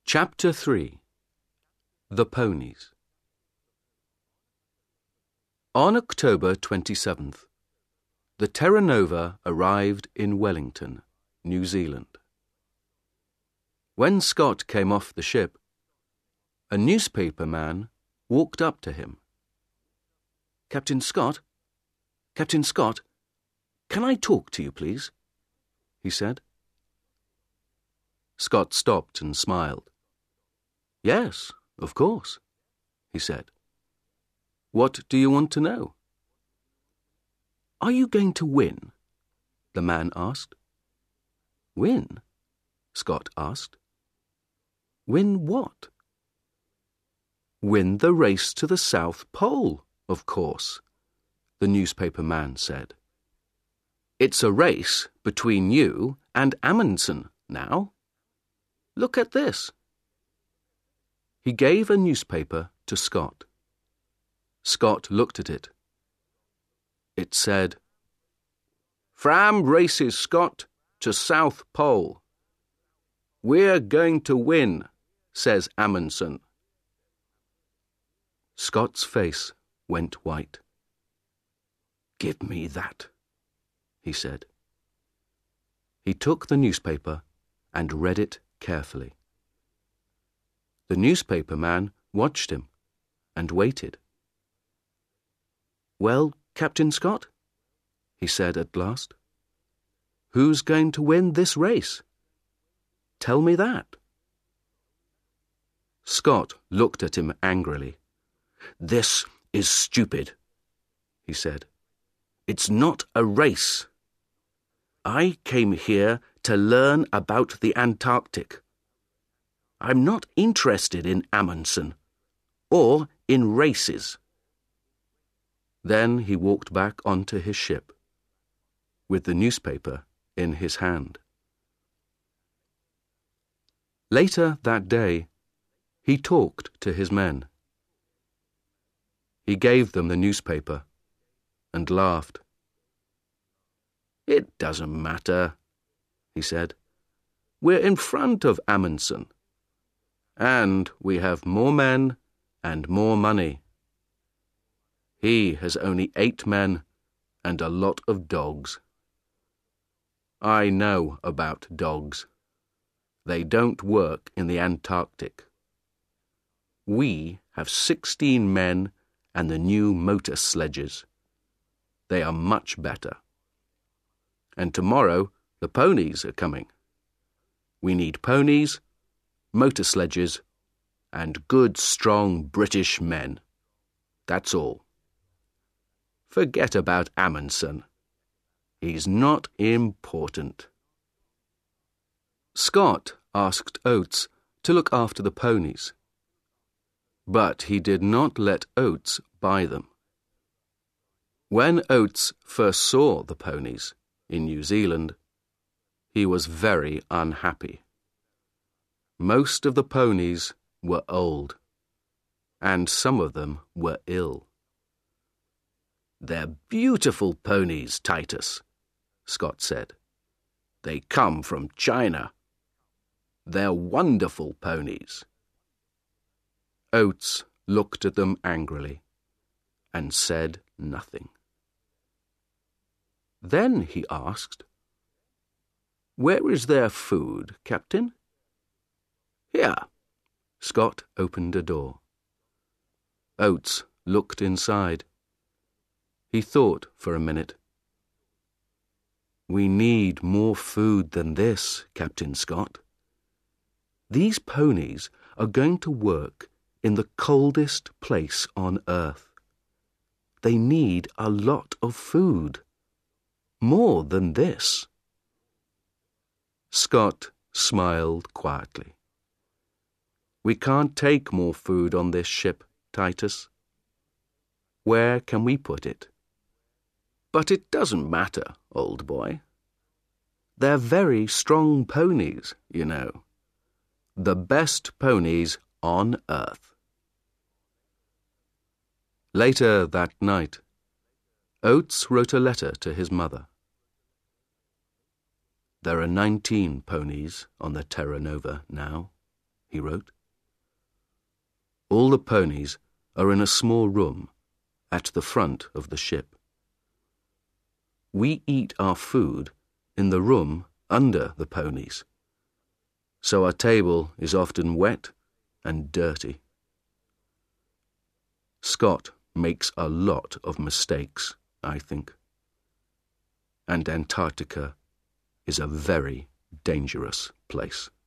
Chapter 3. The Ponies. On October 27th, the Terra Nova arrived in Wellington, New Zealand. When Scott came off the ship, a newspaper man walked up to him. "Captain Scott? Captain Scott, can I talk to you, please?" he said. Scott stopped and smiled. "Yes, of course," he said. "What do you want to know?" "Are you going to win?" the man asked. "Win?" Scott asked. "Win what?" "Win the race to the South Pole, of course," the newspaper man said. "It's a race between you and Amundsen now. Look at this." He gave a newspaper to Scott. Scott looked at it. It said, "Fram races Scott to South Pole. We're going to win, says Amundsen." Scott's face went white. "Give me that," he said. He took the newspaper and read it carefully. The newspaper man watched him and waited. "Well, Captain Scott," he said at last, "who's going to win this race? Tell me that." Scott looked at him angrily. "This is stupid," he said. "It's not a race. I came here to learn about the Antarctic. I'm not interested in Amundsen or in races." Then he walked back onto his ship, with the newspaper in his hand. Later that day, he talked to his men. He gave them the newspaper and laughed. "It doesn't matter," he said. "We're in front of Amundsen, and we have more men and more money. He has only 8 men and a lot of dogs. I know about dogs. They don't work in the Antarctic. We have 16 men and the new motor sledges. They are much better. And tomorrow the ponies are coming. We need ponies, motor sledges, and good, strong British men. That's all. Forget about Amundsen. He's not important." Scott asked Oates to look after the ponies, but he did not let Oates buy them. When Oates first saw the ponies in New Zealand, he was very unhappy. Most of the ponies were old, and some of them were ill. "They're beautiful ponies, Titus," Scott said. "They come from China. They're wonderful ponies." Oates looked at them angrily and said nothing. Then he asked, "Where is their food, Captain?" "Here." Scott opened a door. Oates looked inside. He thought for a minute. "We need more food than this, Captain Scott. These ponies are going to work in the coldest place on Earth. They need a lot of food. More than this." Scott smiled quietly. "We can't take more food on this ship, Titus. Where can we put it?" "But it doesn't matter, old boy. They're very strong ponies, you know. The best ponies on Earth." Later that night, Oates wrote a letter to his mother. "There are 19 ponies on the Terra Nova now," he wrote. All the ponies are in a small room at the front of the ship. We eat our food in the room under the ponies, so our table is often wet and dirty. Scott makes a lot of mistakes, I think. And Antarctica is a very dangerous place.